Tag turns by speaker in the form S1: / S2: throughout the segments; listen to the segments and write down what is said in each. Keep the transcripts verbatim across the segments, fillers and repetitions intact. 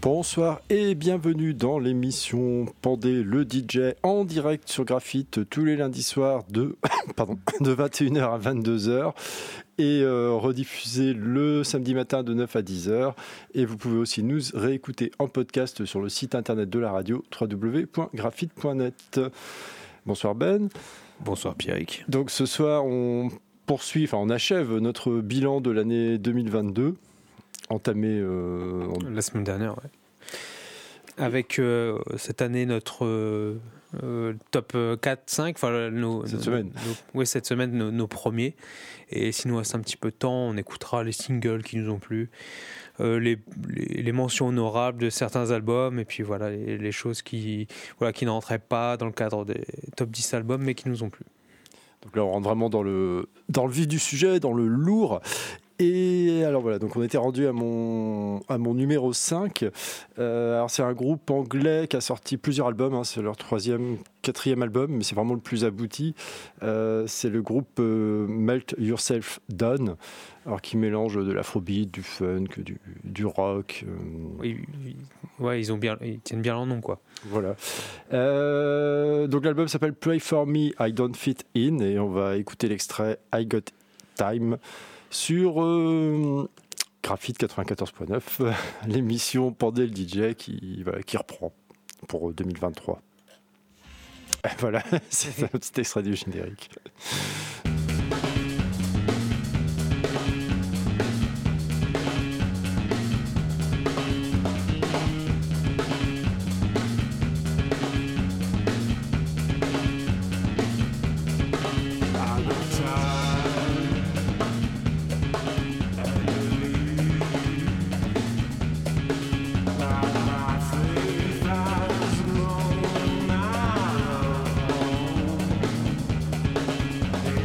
S1: Bonsoir et bienvenue dans l'émission Pandé le D J en direct sur Graphite tous les lundis soirs de, pardon, de vingt et une heures à vingt-deux heures et euh, rediffusé le samedi matin de neuf à dix heures. Et vous pouvez aussi nous réécouter en podcast sur le site internet de la radio w w w point graphite point net. Bonsoir Ben.
S2: Bonsoir Pierrick.
S1: Donc ce soir on poursuit, enfin on achève notre bilan de l'année deux mille vingt-deux. Entamé euh, en...
S2: la semaine dernière, ouais. Avec euh, cette année notre euh, euh, top quatre cinq, enfin nos,
S1: cette
S2: nos,
S1: semaine.
S2: Nos, oui, cette semaine nos, nos premiers. Et s'il nous reste un petit peu de temps, on écoutera les singles qui nous ont plu, euh, les, les, les mentions honorables de certains albums, et puis voilà les, les choses qui voilà qui n'entraient pas dans le cadre des top dix albums, mais qui nous ont plu.
S1: Donc là, on rentre vraiment dans le dans le vif du sujet, dans le lourd. Et alors voilà, donc on était rendu à mon, à mon numéro cinq. Euh, alors c'est un groupe anglais qui a sorti plusieurs albums, hein, c'est leur troisième, quatrième album, mais c'est vraiment le plus abouti. Euh, c'est le groupe euh, Melt Yourself Down, alors qui mélange de l'afrobeat, du funk, du, du rock. Euh...
S2: Oui, oui, ouais, ils, ont bien, ils tiennent bien leur nom, quoi.
S1: Voilà. Euh, donc l'album s'appelle Pray For Me, I Don't Fit In, et on va écouter l'extrait I Got Time sur euh, Graphite quatre-vingt-quatorze point neuf, l'émission Pandé le D J qui, voilà, qui reprend pour deux mille vingt-trois. Voilà, c'est un petit extrait du générique.
S3: Hey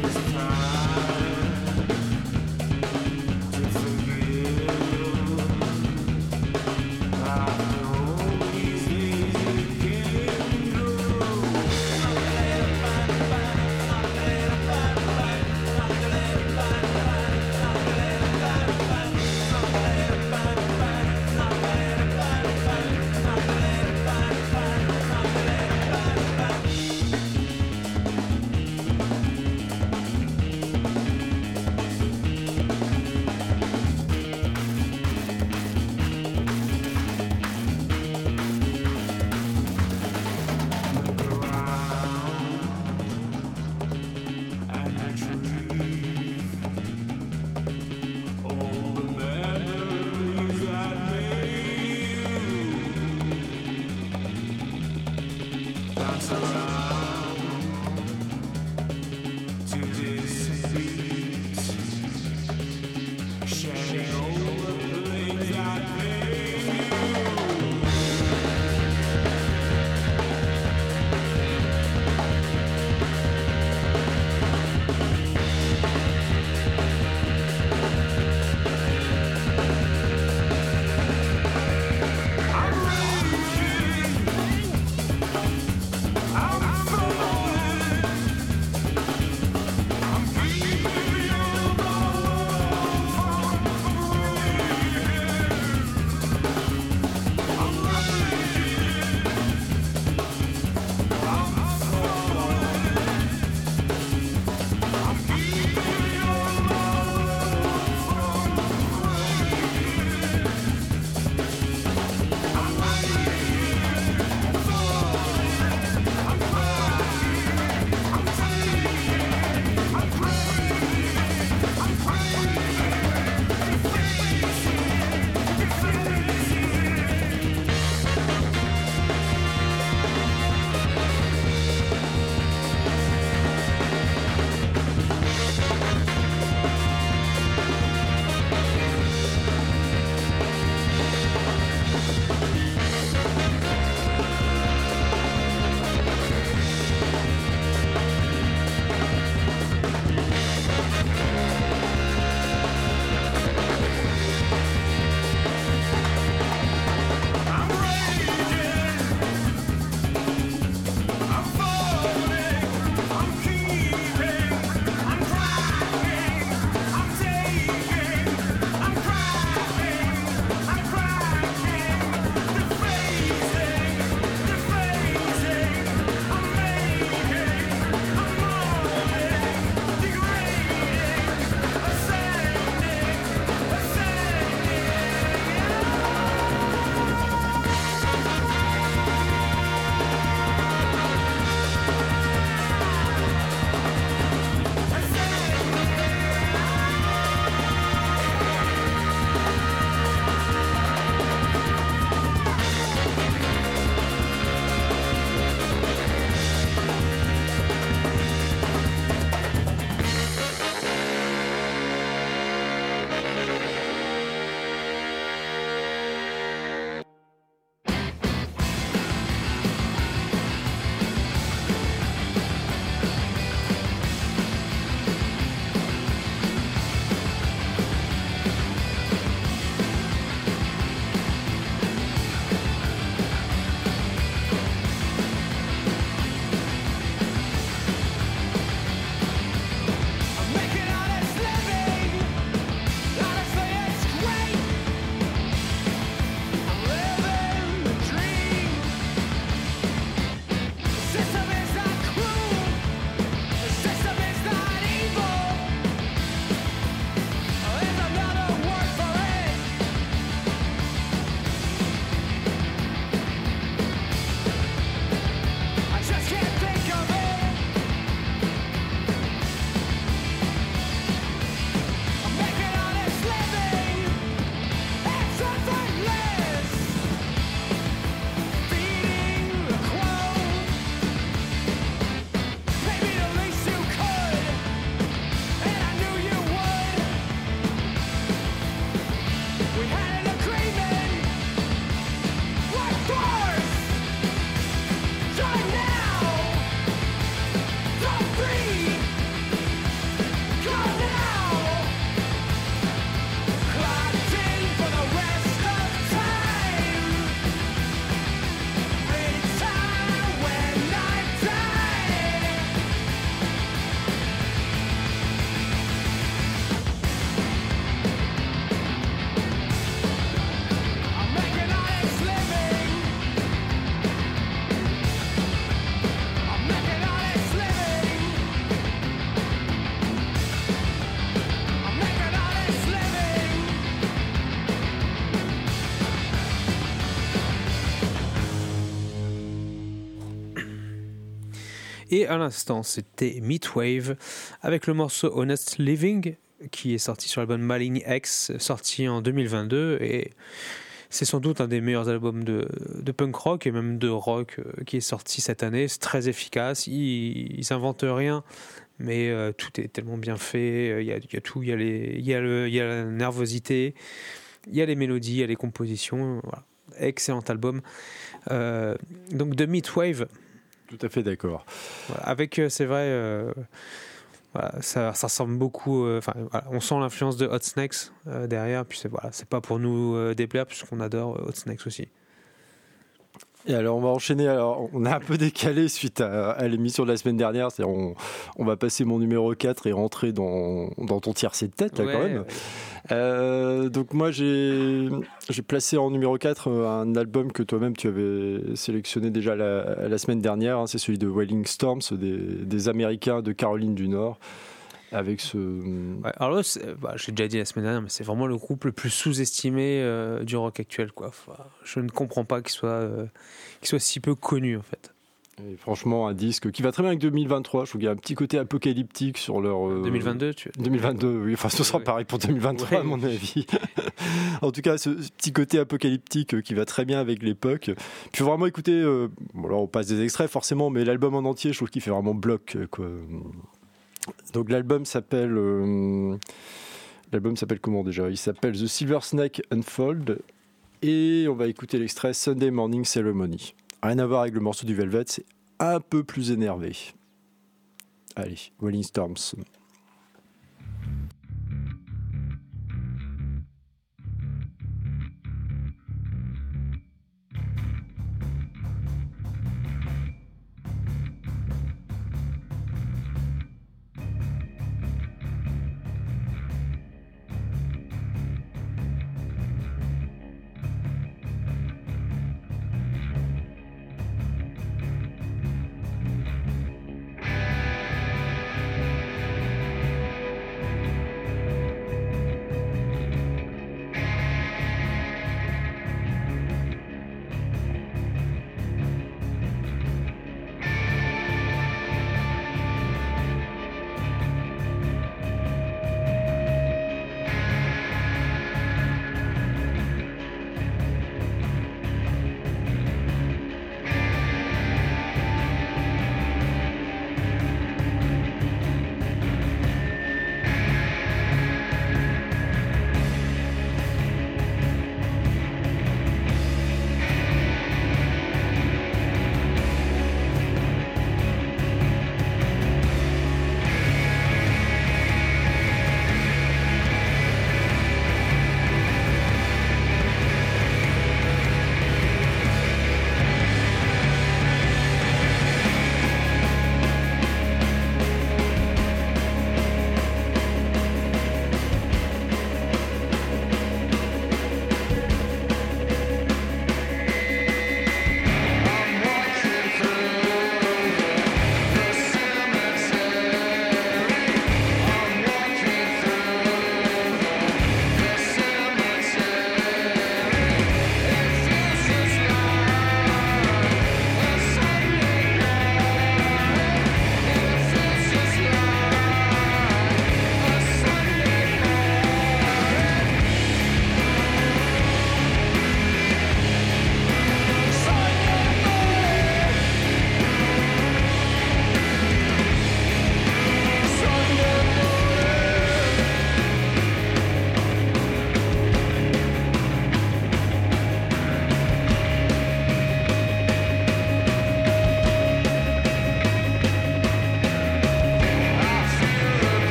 S2: Et à l'instant, c'était Meatwave avec le morceau Honest Living qui est sorti sur l'album Maligne X, sorti en deux mille vingt-deux. Et c'est sans doute un des meilleurs albums de, de punk rock et même de rock qui est sorti cette année. C'est très efficace, ils, ils inventent rien, mais euh, tout est tellement bien fait. Il y a, il y a tout, il y a, les, il y a, le, il y a la nervosité, il y a les mélodies, il y a les compositions. Voilà. Excellent album. Euh, donc de Meatwave.
S1: Tout à fait d'accord.
S2: Voilà. Avec, c'est vrai, euh, voilà, ça, ça ressemble beaucoup. Euh, voilà, on sent l'influence de Hot Snakes euh, derrière. Puis c'est, voilà, c'est pas pour nous euh, déplaire, puisqu'on adore euh, Hot Snakes aussi.
S1: Et alors on va enchaîner, alors on a un peu décalé suite à, à l'émission de la semaine dernière, c'est-à-dire on, on va passer mon numéro quatre et rentrer dans, dans ton tiercé de tête là, ouais, quand même. Ouais. Euh, donc moi j'ai, j'ai placé en numéro quatre un album que toi-même tu avais sélectionné déjà la, la semaine dernière, hein, c'est celui de Wailing Storms, des, des Américains de Caroline du Nord. Avec ce...
S2: Ouais, alors là, bah, j'ai déjà dit la semaine dernière, mais c'est vraiment le groupe le plus sous-estimé euh, du rock actuel, quoi. Enfin, je ne comprends pas qu'il soit, euh, qu'il soit si peu connu, en fait.
S1: Et franchement, un disque qui va très bien avec deux mille vingt-trois. Je trouve qu'il y a un petit côté apocalyptique sur leur... Euh...
S2: deux mille vingt-deux, tu
S1: deux mille vingt-deux, oui. Enfin, ce sera ouais. pareil pour deux mille vingt-trois, ouais, à mon avis. En tout cas, ce petit côté apocalyptique qui va très bien avec l'époque. Puis vraiment écouter... Euh... Bon, là, on passe des extraits, forcément, mais l'album en entier, je trouve qu'il fait vraiment bloc, quoi. Donc l'album s'appelle euh, l'album s'appelle comment déjà ? Il s'appelle The Silver Snake Unfold et on va écouter l'extrait Sunday Morning Ceremony. Rien à voir avec le morceau du Velvet, c'est un peu plus énervé. Allez, Wailing Storms.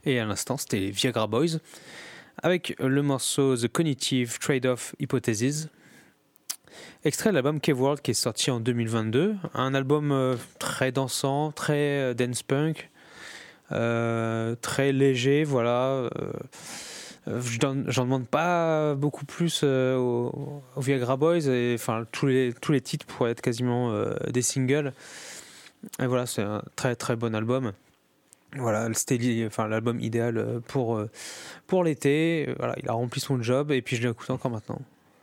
S2: Et à l'instant, c'était les Viagra Boys avec le morceau The Cognitive Trade-off Hypothesis, extrait de l'album Cave World qui est sorti en deux mille vingt-deux. Un album euh, très dansant, très euh, dance punk, euh, très léger, voilà. Euh, euh, j'en demande pas beaucoup plus euh, aux, aux Viagra Boys. Et, enfin, tous les, tous les titres pourraient être quasiment euh, des singles. Et voilà, c'est un très très bon album. Voilà, c'était enfin, l'album idéal pour, pour l'été. Voilà, il a rempli son job et puis je l'écoute encore maintenant.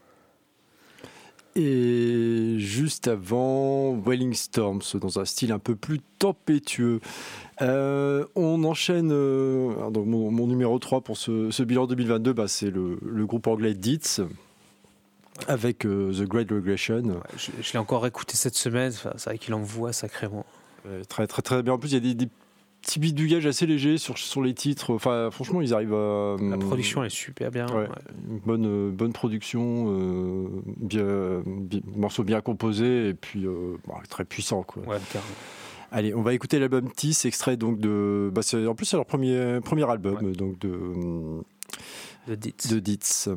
S1: Et juste avant, Wailing Storms, dans un style un peu plus tempétueux. Euh, on enchaîne. Euh, donc mon, mon numéro trois pour ce, ce bilan deux mille vingt-deux, bah, c'est le, le groupe anglais Deeds, avec euh, The Great Regression.
S2: Ouais, je je l'ai encore écouté cette semaine, enfin, c'est vrai qu'il envoie sacrément.
S1: Euh, très, très, très bien. En plus, il y a des, des petits bidouillages assez légers sur, sur les titres. Enfin, franchement, ils arrivent à.
S2: La production est super bien.
S1: Ouais,
S2: Ouais.
S1: Une bonne, bonne production, euh, bien, bien, morceau bien composé et puis euh, bon, très puissant, quoi.
S2: Ouais, carrément.
S1: Allez, on va écouter l'album Tiss, extrait donc de. Bah c'est, en plus, c'est leur premier, premier album, ouais. donc de.
S2: De Deeds.
S1: De Deeds.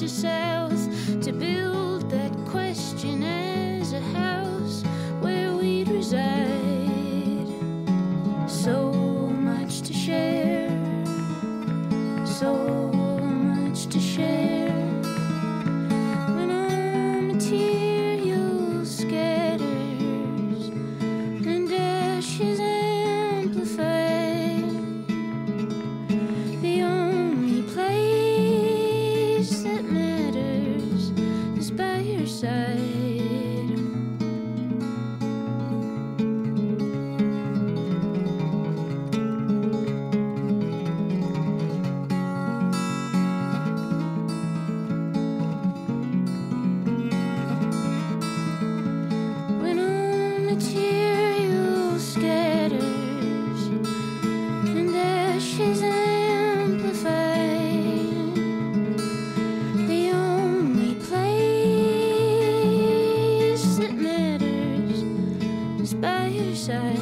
S3: south to build that question as a house where we'd reside. So much to share, so much to share. When our material scatters and ashes amplify, the only place that matters is by your side. When all material scatters and ashes amplify, the only place that matters is by your side.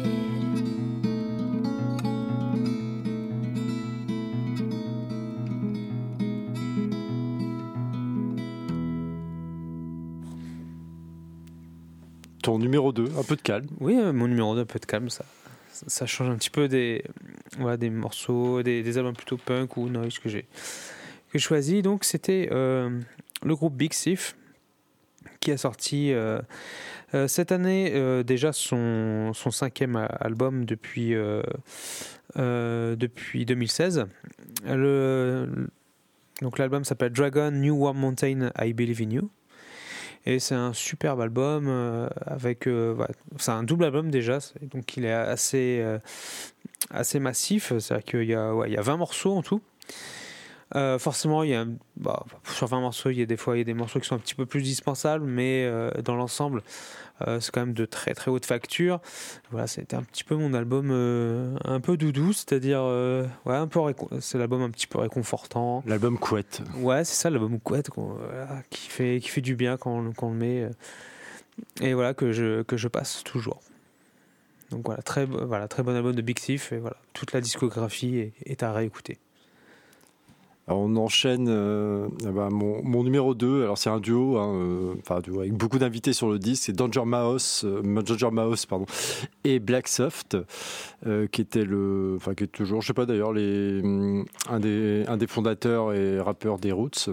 S1: Ton numéro deux, un peu de calme.
S2: Oui, euh, mon numéro deux, un peu de calme, ça, ça, ça change un petit peu des, voilà, des morceaux, des, des albums plutôt punk ou noise que j'ai que j'ai choisi. Donc c'était euh, le groupe Big Thief qui a sorti euh, euh, cette année euh, déjà son, son cinquième album depuis, euh, euh, depuis deux mille seize. Le, donc l'album s'appelle Dragon New Warm Mountain I Believe in You. Et c'est un superbe album euh, avec, euh, voilà, c'est un double album déjà, donc il est assez, euh, assez massif, c'est-à-dire qu'il y a, ouais, il y a vingt morceaux en tout. Euh, forcément, il y a, bah, sur vingt morceaux, il y a des fois il y a des morceaux qui sont un petit peu plus dispensables, mais euh, dans l'ensemble, euh, c'est quand même de très très haute facture. Voilà, c'était un petit peu mon album euh, un peu doudou, c'est-à-dire, euh, ouais, un peu récon- c'est l'album un petit peu réconfortant.
S1: L'album couette.
S2: Ouais, c'est ça, l'album couette qu'on- voilà, qui fait qui fait du bien quand on, quand on le met, euh, et voilà que je que je passe toujours. Donc voilà, très voilà très bon album de Big Thief, et voilà, toute la discographie est, est à réécouter.
S1: Alors on enchaîne euh, bah, mon, mon numéro deux, alors c'est un duo, hein, euh, enfin un duo avec beaucoup d'invités sur le disque, c'est Danger Mouse, euh, Danger Mouse pardon, et Black Soft, euh, qui était le, enfin qui est toujours, je sais pas d'ailleurs, les, un des, un des fondateurs et rappeurs des Roots.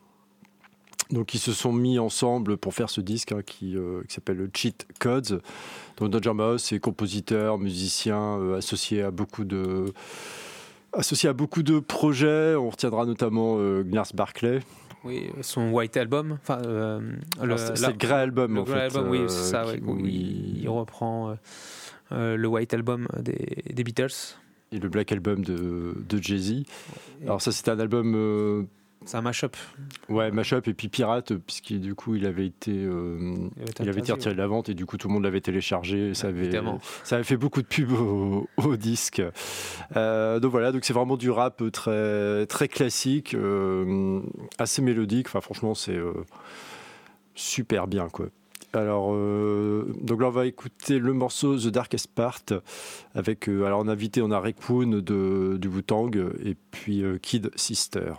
S1: Donc ils se sont mis ensemble pour faire ce disque hein, qui, euh, qui s'appelle le Cheat Codes. Donc Danger Mouse est compositeur, musicien, euh, associé à beaucoup de associé à beaucoup de projets. On retiendra notamment euh, Gnarls Barkley.
S2: Oui, son White Album, enfin euh, le,
S1: c'est, c'est
S2: la,
S1: le Grey Album
S2: le
S1: en
S2: Grey
S1: fait.
S2: Album, oui,
S1: euh,
S2: c'est ça.
S1: qui,
S2: Ouais, où il, il reprend euh, euh, le White Album des, des Beatles.
S1: Et le Black Album de, de Jay-Z. Alors ça c'était un album... Euh,
S2: c'est un mash-up.
S1: Ouais, mash-up et puis pirate, puisque du coup il avait été, euh, il avait, il avait été retiré de la vente et du coup tout le monde l'avait téléchargé. Ça avait, ça avait fait beaucoup de pubs au, au disque. Euh, donc voilà, donc c'est vraiment du rap très, très classique, euh, assez mélodique. Enfin franchement c'est euh, super bien quoi. Alors, euh, donc là, on va écouter le morceau The Darkest Part avec, euh, alors en invité, on a Raekwon de du Wu-Tang et puis euh, Kid Sister.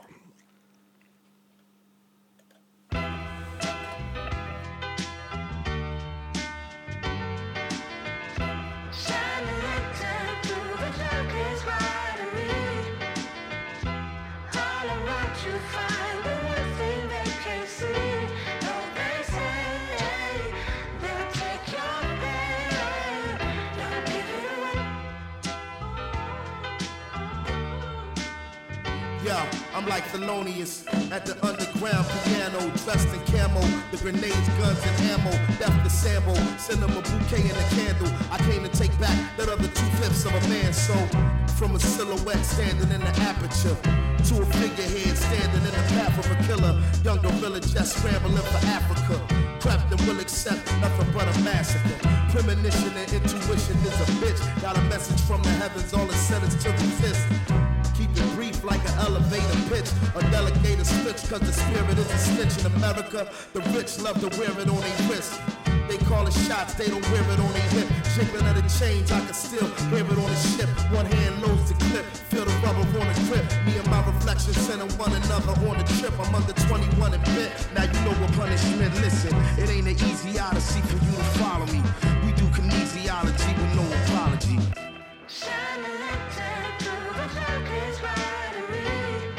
S4: I'm like Thelonious at the underground piano, dressed in camo, the grenades, guns, and ammo, death to sample, send them a bouquet and a candle. I came to take back that other two-fifths of a man's soul. From a silhouette standing in the aperture to a figurehead standing in the path of a killer. Young gorilla just scrambling for Africa. Prepped and will accept nothing but a massacre. Premonition and intuition is a bitch. Got a message from the heavens, all it said is to resist. Keep it brief like an elevator pitch. A delegator switch, cause the spirit is a stitch in America. The rich love to wear it on their wrist. They call it shots, they don't wear it on their hip. Jiggling of the chains, I can still hear it on the ship. One hand loads the clip, feel the rubber on the grip. Me and my my reflection, sending one another on a trip. I'm under twenty-one and bit. Now you know what punishment. Listen, it ain't an easy odyssey for you to follow me. We do kinesiology with no apology.
S3: Shine a lantern through the darkest right of me.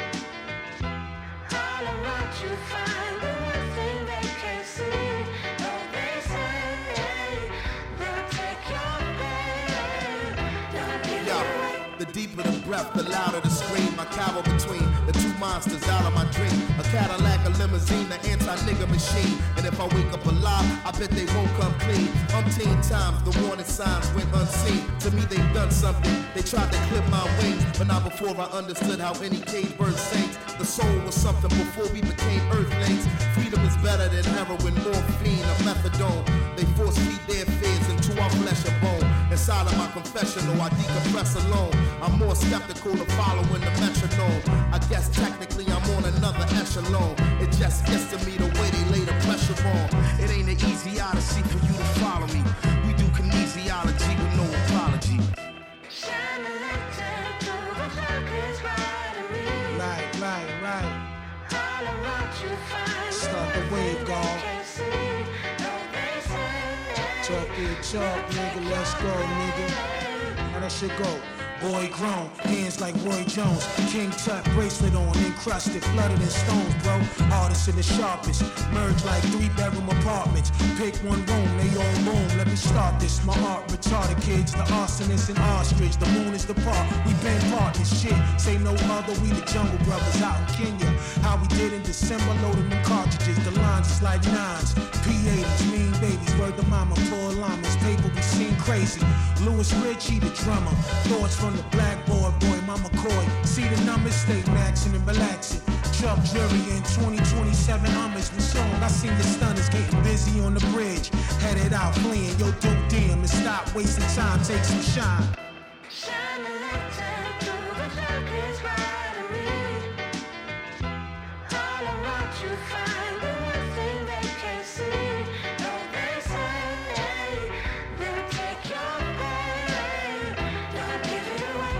S3: All around you find the one thing they can't see. No, they say they'll take your pain. They'll give you away.
S4: The deeper the breath, the louder the scream. I cower between the two monsters out of my dream. A Cadillac, a limousine, the anti-nigga machine. And if I wake up alive, I bet they won't come clean. Umpteen times, the warning signs went unseen. To me, they've done something. They tried to clip my wings, but not before I understood how any cage bird sings. The soul was something before we became earthlings. Freedom is better than heroin, morphine, or methadone. They force feed their fears into our flesh and bone. Inside of my confessional, I decompress alone. I'm more skeptical of following the metronome. I guess technically I'm on another echelon. It just gets to me the way they lay the pressure on. It ain't an easy odyssey for you to follow me. We do kinesiology with no apology.
S3: Shine a lantern through the darkest right of me.
S5: Right, right, right.
S3: All around you find
S5: Start the wave,
S3: they
S5: God.
S3: can't see. No, they say
S5: Talk your talk, nigga. Let's go, nigga. How that shit go? Boy grown, hands like Roy Jones. King Tut bracelet on, encrusted, flooded in stones, bro. Artists in the sharpest, merge like three bedroom apartments. Pick one room, they all boom. Let me start this. My art retarded kids, the arsonist and ostrich. The moon is the park, we been partners. Shit, say no other. We the Jungle Brothers out in Kenya. How we did in December, loading them cartridges. The lines is like nines, P eighties, mean babies. Word to mama, poor llamas. Paper we seen crazy. Louis Ritchie, the drummer. Thoughts from the blackboard, boy, Mama Coy. See the numbers, stay maxing and relaxing. Chuck Jury in twenty twenty-seven Hummers with song. I seen the stunners getting busy on the bridge. Headed out fleeing, yo, dope damn, and stop wasting time, take some shine.
S3: shine a lantern through the darkest right of me. All around you find the one thing they can't see. No, they say they'll take your pain. They'll give it away.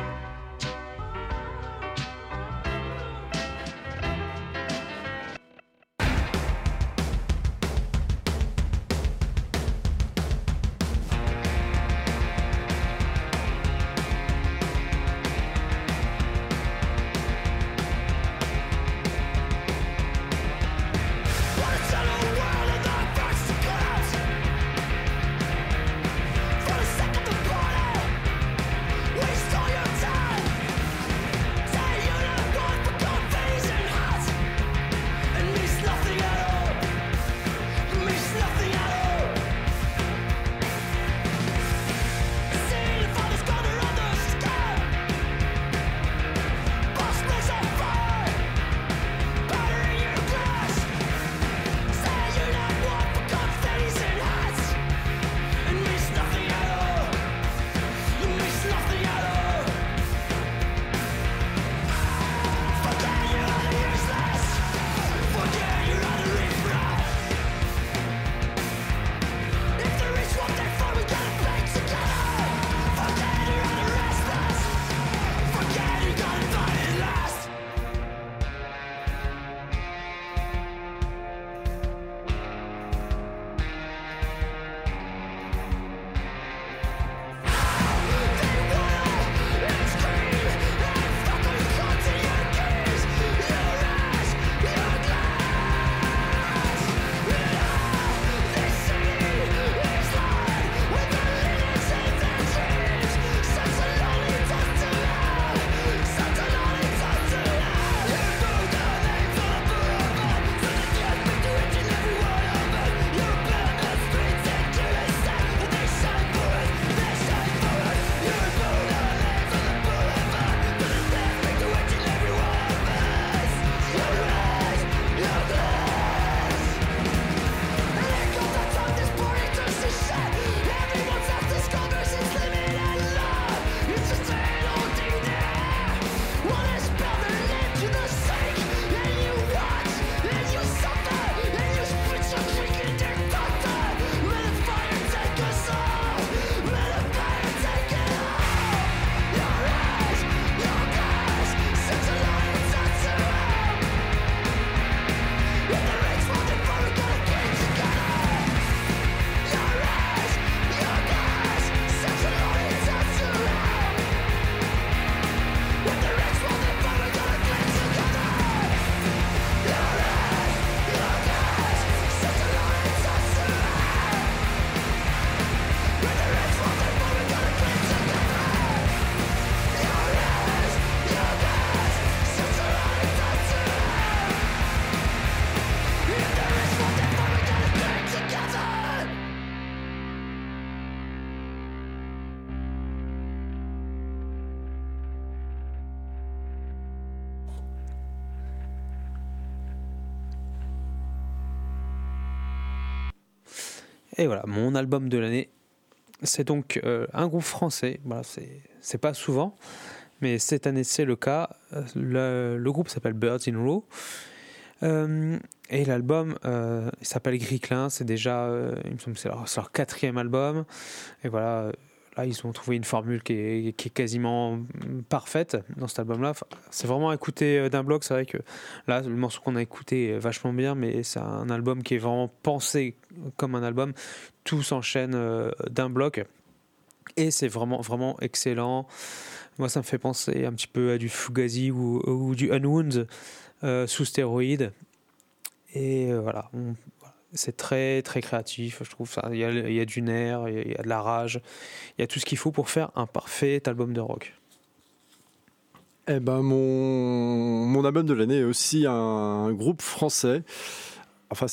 S2: Et voilà, mon album de l'année, c'est donc euh, un groupe français. Voilà, c'est, c'est pas souvent, mais cette année c'est le cas. Le, le groupe s'appelle Birds in Row. Euh, et l'album euh, il s'appelle Gris Clin. C'est déjà, euh, il me semble, que c'est leur, c'est leur quatrième album. Et voilà. Là, ils ont trouvé une formule qui est, qui est quasiment parfaite dans cet album-là. Enfin, c'est vraiment à écouter d'un bloc. C'est vrai que là, le morceau qu'on a écouté est vachement bien, mais c'est un album qui est vraiment pensé comme un album. Tout s'enchaîne d'un bloc et c'est vraiment, vraiment excellent. Moi, ça me fait penser un petit peu à du Fugazi ou, ou du Unwound euh, sous stéroïdes. Et euh, voilà, on, c'est très très créatif, je trouve. Il y a, il y a du nerf, il y a, il y a de la rage, il y a tout ce qu'il faut pour faire un parfait album de rock.
S1: Eh ben mon, mon album de l'année est aussi un, un groupe français. Enfin,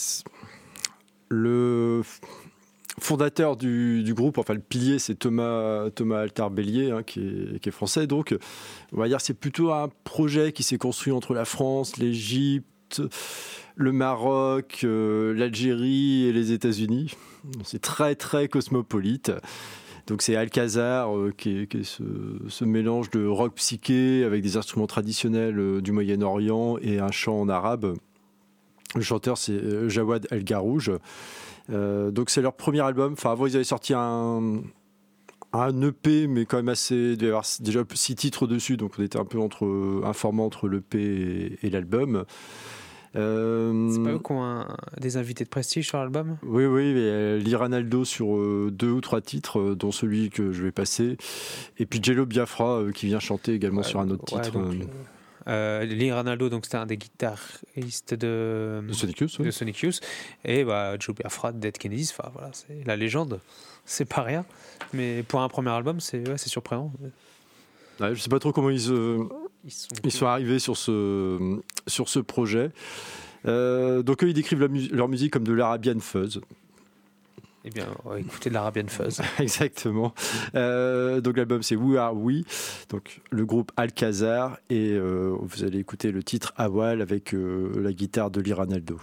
S1: le fondateur du, du groupe, enfin le pilier, c'est Thomas, Thomas Altarbellier, hein, qui, est, qui est français. Donc, on va dire c'est plutôt un projet qui s'est construit entre la France, l'Égypte, le Maroc, euh, l'Algérie et les États-Unis. C'est très très cosmopolite. Donc c'est Alcazar euh, qui est, qui est ce, ce mélange de rock psyché avec des instruments traditionnels euh, du Moyen-Orient et un chant en arabe. Le chanteur c'est euh, Jawad El Garouj. Euh, donc c'est leur premier album. Enfin avant ils avaient sorti un un E P mais quand même assez. Il devait y avoir déjà six titres dessus, donc on était un peu entre un format entre l'E P et, et l'album.
S2: Euh, c'est pas eux qui ont un, des invités de prestige sur l'album ?
S1: Oui, oui, euh, Liranaldo sur euh, deux ou trois titres, euh, dont celui que je vais passer. Et puis Jello Biafra euh, qui vient chanter également ouais, sur un autre ouais, titre.
S2: Donc, euh, Liranaldo, donc c'était un des guitaristes de,
S1: de Sonic Youth. Oui.
S2: De Sonic Youth. Et bah, Joe Biafra de Dead Kennedys, enfin, voilà, c'est la légende. C'est pas rien. Mais pour un premier album, c'est, ouais, c'est surprenant.
S1: Ouais, je sais pas trop comment ils, euh, ils, sont, ils sont arrivés sur ce, sur ce projet. Euh, donc eux, ils décrivent la mu- leur musique comme de l'Arabian Fuzz.
S2: Eh bien, on va écouter de l'Arabian Fuzz.
S1: Exactement. Euh, donc l'album, c'est We Are We. Donc le groupe Alcazar. Et euh, vous allez écouter le titre Awal avec euh, la guitare de Liranaldo.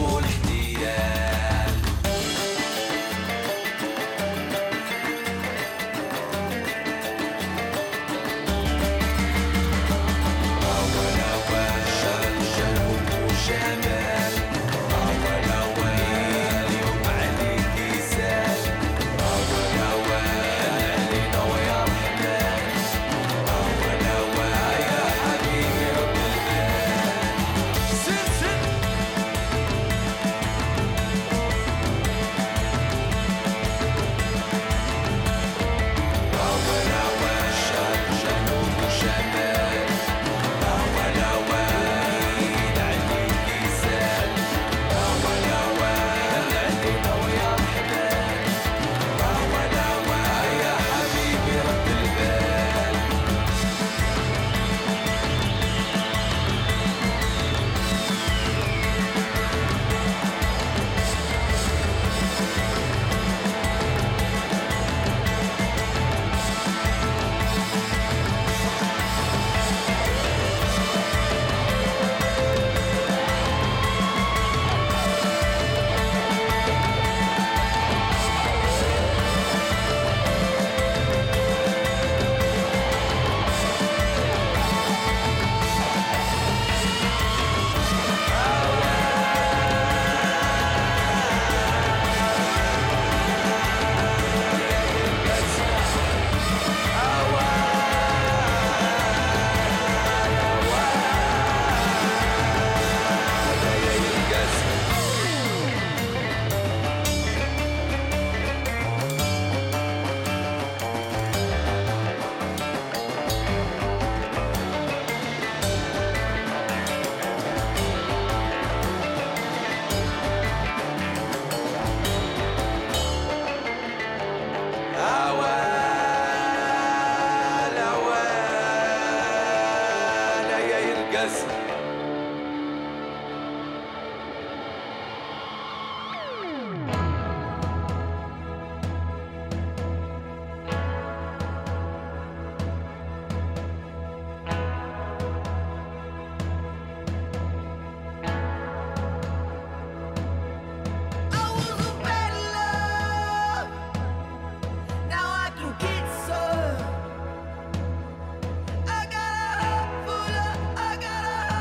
S6: والاحتيال. أول أول شرق جنوب وشمال، أول أول اليوم عليك يسال، أول أول علينا ويا رحمن، أول أول يا حبيبي رب البال. سن سن أول أول شرق جنوب وشمال، أول أول عليك يسال، أول أول علينا ويا رحمن، أول أول يا حبيبي رد البال. أوال أوال يا يرقص.
S3: I was a bad love. Now I can get some. I got a heart full of, I got a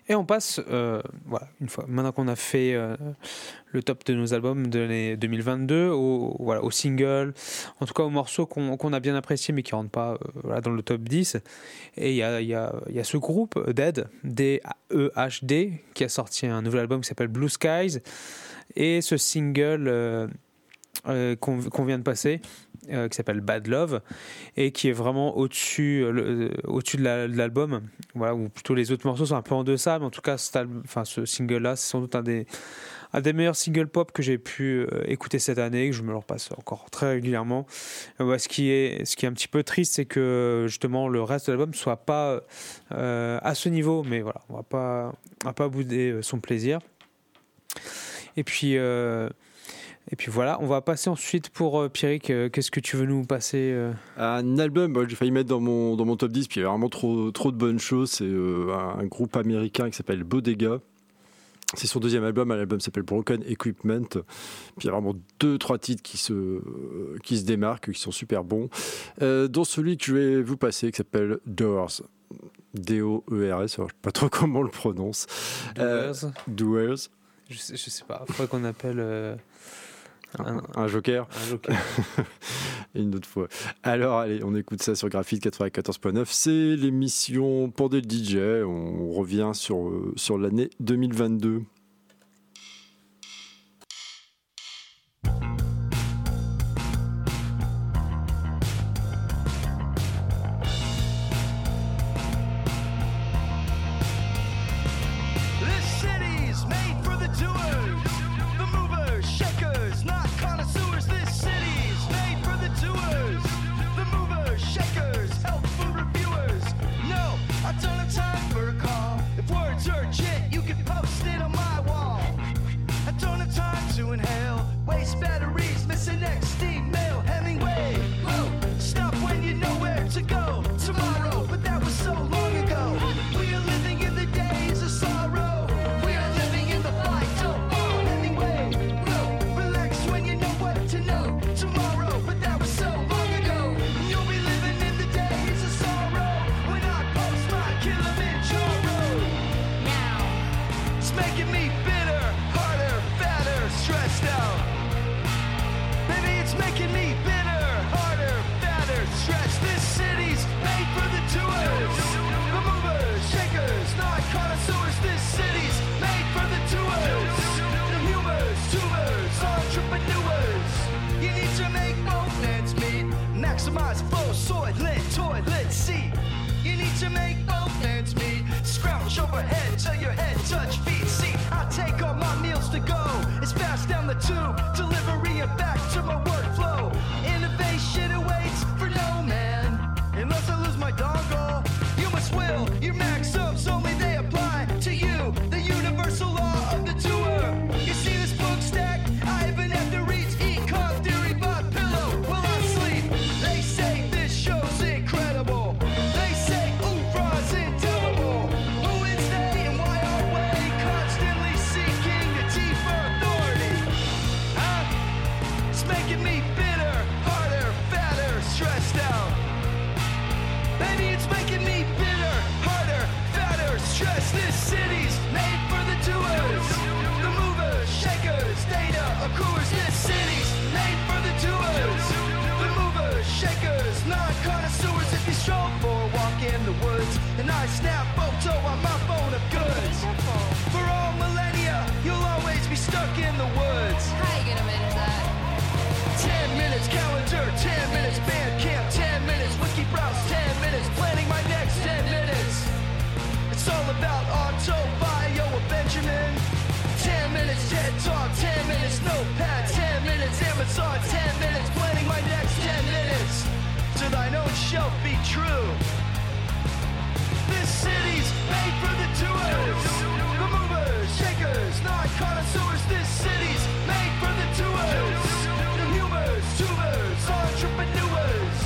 S2: Et on passe, euh, voilà, une fois, maintenant qu'on a fait euh, le top de nos albums de l'année deux mille vingt-deux, au, voilà, aux singles, en tout cas aux morceaux qu'on qu'on a bien appréciés mais qui ne rentrent pas euh, voilà, dans le top dix. Et il y a, y, a, y a ce groupe, Dead, D E H D, qui a sorti un nouvel album qui s'appelle Blue Skies. Et ce single euh, euh, qu'on qu'on vient de passer, Euh, qui s'appelle Bad Love et qui est vraiment au-dessus, euh, le- au-dessus de, la- de l'album, voilà, ou plutôt les autres morceaux sont un peu en deçà, mais en tout cas cet album, enfin, ce single-là c'est sans doute un des, un des meilleurs singles pop que j'ai pu euh, écouter cette année, que je me le repasse encore très régulièrement. Euh, ouais, ce, qui est, ce qui est un petit peu triste, c'est que justement le reste de l'album ne soit pas euh, à ce niveau, mais voilà, on va pas, on va pas bouder son plaisir. Et puis euh, Et puis voilà, on va passer ensuite pour euh, Pierrick. Euh, qu'est-ce que tu veux nous passer euh
S1: Un album, bah, j'ai failli mettre dans mon, dans mon top dix, puis il y avait vraiment trop, trop de bonnes choses. C'est euh, un, un groupe américain qui s'appelle Bodega. C'est son deuxième album, l'album s'appelle Broken Equipment. Puis il y a vraiment deux, trois titres qui se, euh, qui se démarquent, qui sont super bons. Euh, dont celui que je vais vous passer, qui s'appelle Doors. D O E R S, alors je ne sais pas trop comment on le prononce.
S2: Doers
S1: Euh, Doers.
S2: je, sais, je sais pas, il faudrait qu'on appelle euh, un,
S1: Un joker.
S2: un joker.
S1: Et une autre fois. Alors, allez, on écoute ça sur Graphite quatre-vingt-quatorze point neuf. C'est l'émission Pendez le D J. On revient sur, euh, sur l'année deux mille vingt-deux.
S7: This city's made for the doers, the movers, shakers, not connoisseurs. This city's made for the doers, the movers, shakers, health food reviewers. No, I don't have time for a call. If words are urgent, you can post it on my wall. I don't have time to inhale, waste batteries, miss an next email. Hemingway, whoa, stop when you know where to go. Tomorrow, but that was so long ago. We are living in the days of sorrow. We are living in the fight. Don't oh, Hemingway, whoa, relax when you know what to know. Tomorrow, but that was so long ago. You'll be living in the days of sorrow. When I post my Kilimanjaro. Now, it's making me bitter, harder, fatter, stressed out. Baby, it's making me bitter, harder, fatter, stretched. This city's made for the doers, the movers, shakers, not connoisseurs. This city's made for the doers, the humors, tubers, entrepreneurs. You need to make both ends meet, maximize flow, soylent, toilet seat. You need to make both ends meet, scrouch overhead till your head touch feet. See, I take all my meals to go, it's fast down the tube, delivery and back to my workflow. Innovation awaits for no man, unless I lose my dongle. You must will, your maxims only they apply to you, the universal law of the doer. You see this book stack? I even have to read econ theory by pillow while I sleep. They say this show's incredible. They say oofra's indelible. Who is they and why are we constantly seeking a deeper authority? Huh? It's making me bitter, harder, fatter, stressed out. Baby, it's making me bitter, harder, fatter, stressed. This city's made for the doers, the movers, shakers, data accruers. This city's made for the doers, the movers, shakers, non-connoisseurs. If you stroll for a walk in the woods, and I snap photo on my phone of goods. For all millennia, you'll always be stuck in the woods.
S8: How you gonna manage that?
S7: Ten minutes calendar, ten minutes band camp, ten minutes wiki browse, ten minutes planning my next ten minutes. It's all about auto bio of Benjamin. Ten minutes TED Talk, ten minutes notepad, ten minutes Amazon, ten minutes planning my next ten minutes. To thine own shelf be true. This city's made for the doers, the movers, shakers, not connoisseurs. This city's made for the doers, the humors, tubers, entrepreneurs.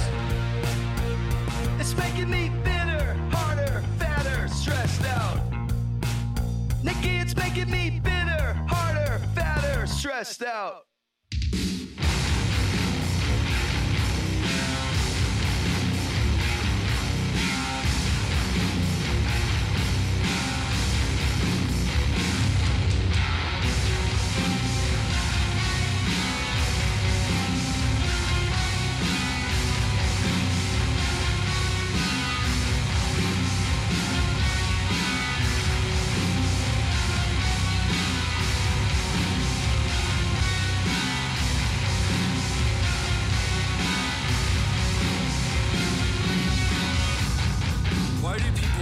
S7: It's making me bitter, harder, fatter, stressed out. Nikki, it's making me bitter, harder, fatter, stressed out.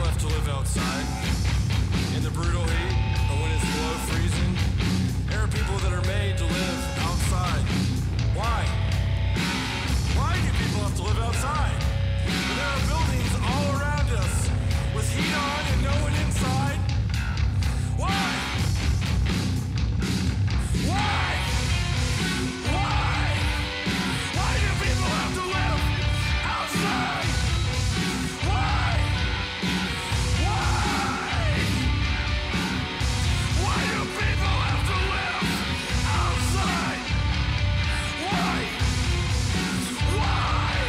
S8: have to live outside in the brutal heat or when it's below freezing. There are people that are made to live outside. Why? Why do people have to live outside? When there are buildings all around us with heat on and no one inside. Why? Why? Why? Why do people have to live outside? Why? Why? Why do people have to live outside? Why? Why?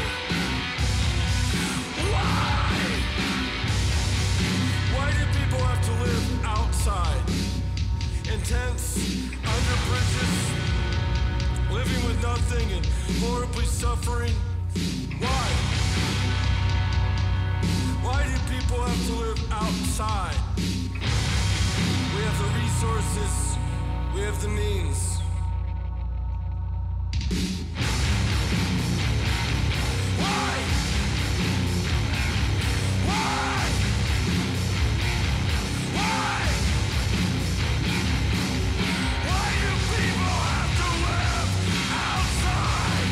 S8: Why? Why do people have to live outside? In tents, under bridges, living with nothing and horribly suffering. Why? Why do people have to live outside? We have the resources, we have the means. Why? Why? Why? Why do people have to live outside?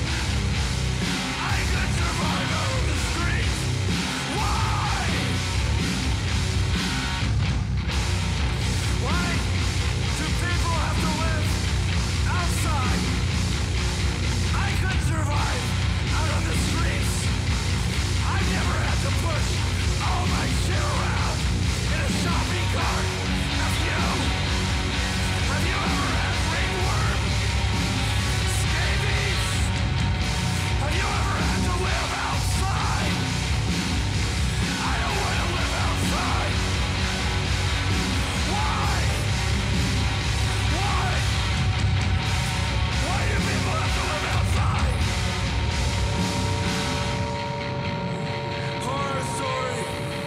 S8: I could survive out on the streets. Why? Why do people have to live outside? I could survive out on the streets. I never had to push all my shit around in a shopping cart. Have you? Have you ever had ringworm? Scabies? Have you ever had to live outside? I don't want to live outside. Why? Why? Why do people have to live outside? Horror story.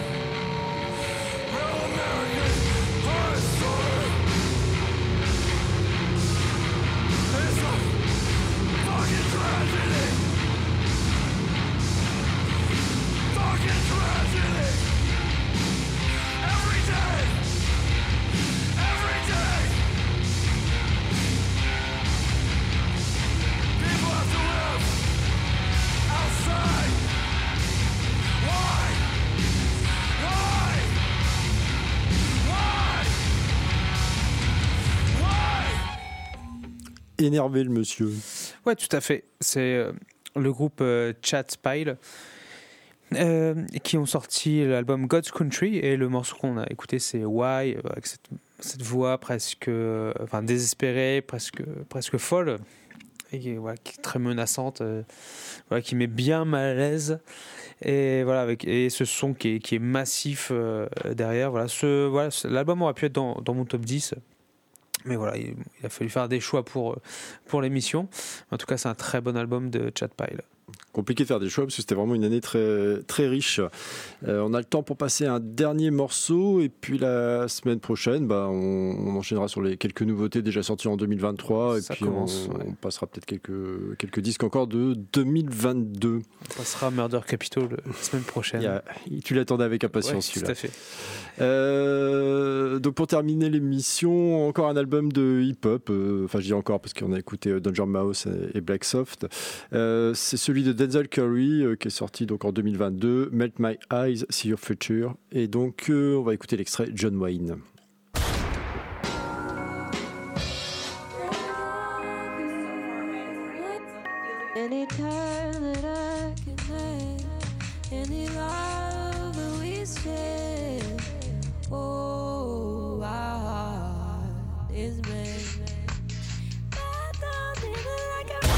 S8: Real American horror story. It's a fucking tragedy. Fucking tragedy. Every day. Every day. People have to live outside. Why? Why? Why? Why?
S1: Énervé le monsieur.
S2: Ouais, tout à fait. C'est euh, le groupe euh, Chat Pile euh, qui ont sorti l'album God's Country et le morceau qu'on a écouté c'est Why euh, avec cette, cette voix presque euh, enfin désespérée, presque presque folle et qui, voilà, qui est très menaçante, euh, voilà, qui met bien mal à l'aise et voilà avec et ce son qui est, qui est massif euh, derrière. Voilà, ce voilà ce- l'album aurait pu être dans, dans mon top dix. Mais voilà, il, il a fallu faire des choix pour, pour l'émission. En tout cas, c'est un très bon album de Chat Pile.
S1: Compliqué de faire des choix parce que c'était vraiment une année très, très riche. Euh, on a le temps pour passer un dernier morceau et puis la semaine prochaine, bah, on, on enchaînera sur les quelques nouveautés déjà sorties en deux mille vingt-trois et
S2: Ça
S1: puis
S2: commence,
S1: on,
S2: ouais.
S1: on passera peut-être quelques, quelques disques encore de deux mille vingt-deux.
S2: On passera à Murder Capital la semaine prochaine.
S1: Il y a- tu l'attendais avec
S2: Ouais,
S1: impatience
S2: tout
S1: celui-là.
S2: à fait.
S1: Euh, donc pour terminer l'émission, encore un album de hip-hop, euh, enfin je dis encore parce qu'on a écouté euh, Danger Mouse et, et Black Soft. Euh, c'est celui de Denzel Curry euh, qui est sorti donc en deux mille vingt-deux, Melt My Eyes, See Your Future. Et donc euh, on va écouter l'extrait John Wayne.
S3: Anytime that I can have any love that we share. Oh, our heart is made. I don't need it like a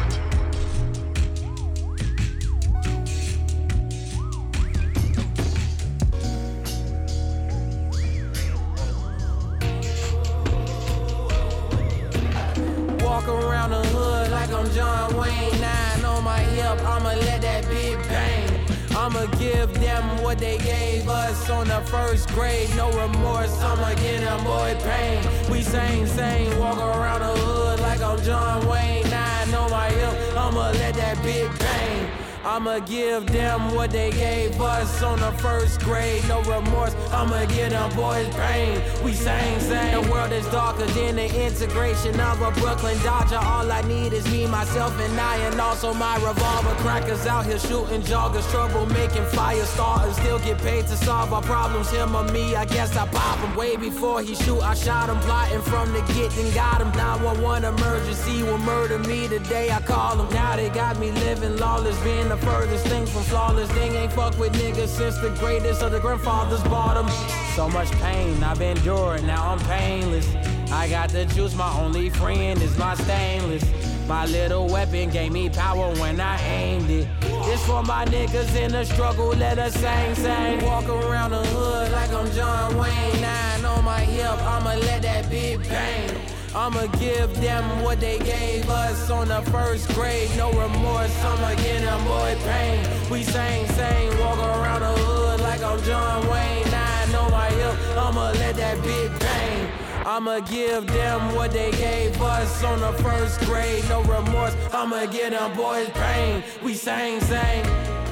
S6: Walk around the hood like I'm John Wayne. Nine on my hip, I'ma let that big bang. I'ma give them what they gave us on the first grade. No remorse, I'ma give them boy pain. We sing, sing, walk around the hood like I'm John Wayne. Nine on my hip, I'ma let that big bang. I'ma give them what they gave us on the first grade. No remorse, I'ma give them boys pain. We same, same. The world is darker than the integration of a Brooklyn Dodger. All I need is me, myself, and I, and also my revolver. Crackers out here shooting joggers, trouble making fire starters. Still get paid to solve our problems. Him or me, I guess I pop him. Way before he shoot, I shot him. Plotting from the get and got him. nine one one emergency will murder me the day I call him. Now they got me living lawless, being the furthest thing from flawless. Thing ain't fuck with niggas since the greatest of the grandfathers bought them. So much pain I've endured, now I'm painless. I got the juice, my only friend is my stainless. My little weapon gave me power when I aimed it. This for my niggas in the struggle, let us sing, sing. Walk around the hood like I'm John Wayne. Nine on my hip, I'ma let that big bang. I'ma give them what they gave us on the first grade. No remorse, I'ma give them boy pain. We sing, sing, walk around the hood like I'm John Wayne. Nine on my hip, I'ma let that big bang. I'ma give them what they gave us on the first grade. No remorse, I'ma give them boys pain. We sing, sing.